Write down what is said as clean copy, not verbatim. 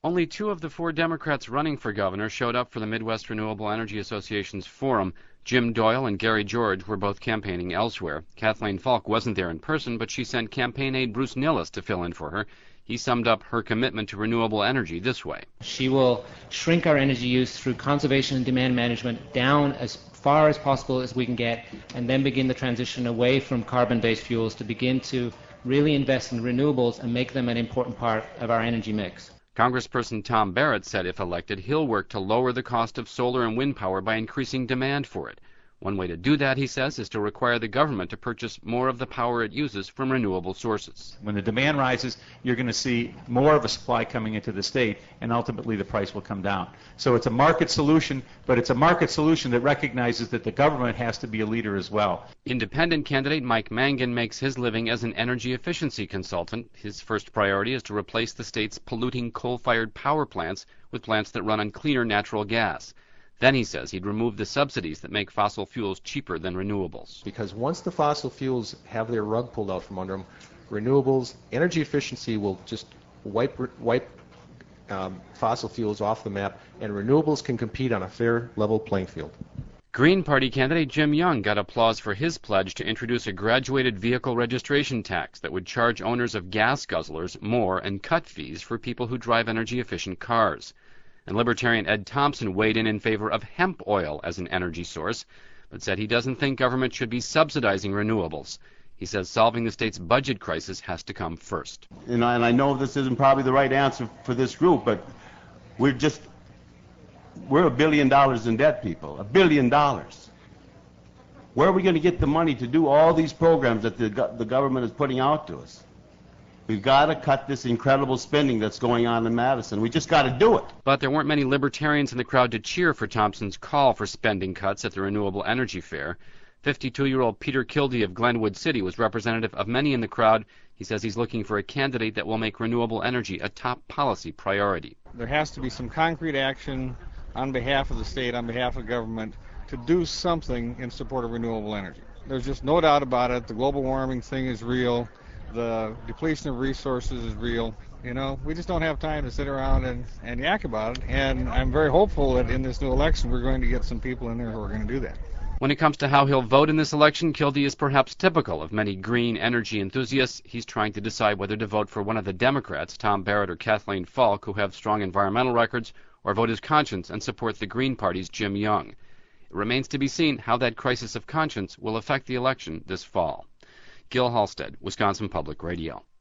Only two of the four Democrats running for governor showed up for the Midwest Renewable Energy Association's forum. Jim Doyle and Gary George were both campaigning elsewhere. Kathleen Falk wasn't there in person, but she sent campaign aide Bruce Nilles to fill in for her. He summed up her commitment to renewable energy this way. She will shrink our energy use through conservation and demand management down as far as possible as we can get, and then begin the transition away from carbon-based fuels to begin to really invest in renewables and make them an important part of our energy mix. Congressperson Tom Barrett said if elected, he'll work to lower the cost of solar and wind power by increasing demand for it. One way to do that, he says, is to require the government to purchase more of the power it uses from renewable sources. When the demand rises, you're going to see more of a supply coming into the state, and ultimately the price will come down. So it's a market solution, but it's a market solution that recognizes that the government has to be a leader as well. Independent candidate Mike Mangan makes his living as an energy efficiency consultant. His first priority is to replace the state's polluting coal-fired power plants with plants that run on cleaner natural gas. Then he says he'd remove the subsidies that make fossil fuels cheaper than renewables. Because once the fossil fuels have their rug pulled out from under them, renewables, energy efficiency will just wipe fossil fuels off the map, and renewables can compete on a fair, level playing field. Green Party candidate Jim Young got applause for his pledge to introduce a graduated vehicle registration tax that would charge owners of gas guzzlers more and cut fees for people who drive energy-efficient cars. And Libertarian Ed Thompson weighed in favor of hemp oil as an energy source, but said he doesn't think government should be subsidizing renewables. He says solving the state's budget crisis has to come first. And I know this isn't probably the right answer for this group, but we're $1 billion in debt, people. $1 billion. Where are we going to get the money to do all these programs that the government is putting out to us? We've got to cut this incredible spending that's going on in Madison. We just got to do it. But there weren't many libertarians in the crowd to cheer for Thompson's call for spending cuts at the Renewable Energy Fair. 52-year-old Peter Kildee of Glenwood City was representative of many in the crowd. He says he's looking for a candidate that will make renewable energy a top policy priority. There has to be some concrete action on behalf of the state, on behalf of government, to do something in support of renewable energy. There's just no doubt about it. The global warming thing is real. The depletion of resources is real. You know, we just don't have time to sit around and yak about it. And I'm very hopeful that in this new election we're going to get some people in there who are going to do that. When it comes to how he'll vote in this election, Kildee is perhaps typical of many green energy enthusiasts. He's trying to decide whether to vote for one of the Democrats, Tom Barrett or Kathleen Falk, who have strong environmental records, or vote his conscience and support the Green Party's Jim Young. It remains to be seen how that crisis of conscience will affect the election this fall. Gil Halstead, Wisconsin Public Radio.